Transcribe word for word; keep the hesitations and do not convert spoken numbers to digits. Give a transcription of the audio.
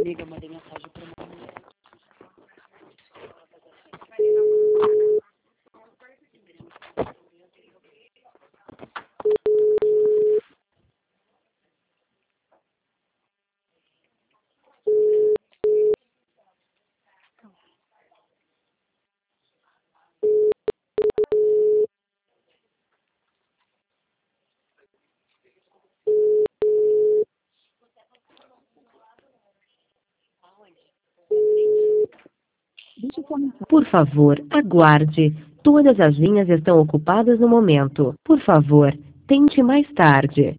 Amiga, eu mandei mensagem para uma mulher. Por favor, aguarde. Todas as linhas estão ocupadas no momento. Por favor, tente mais tarde.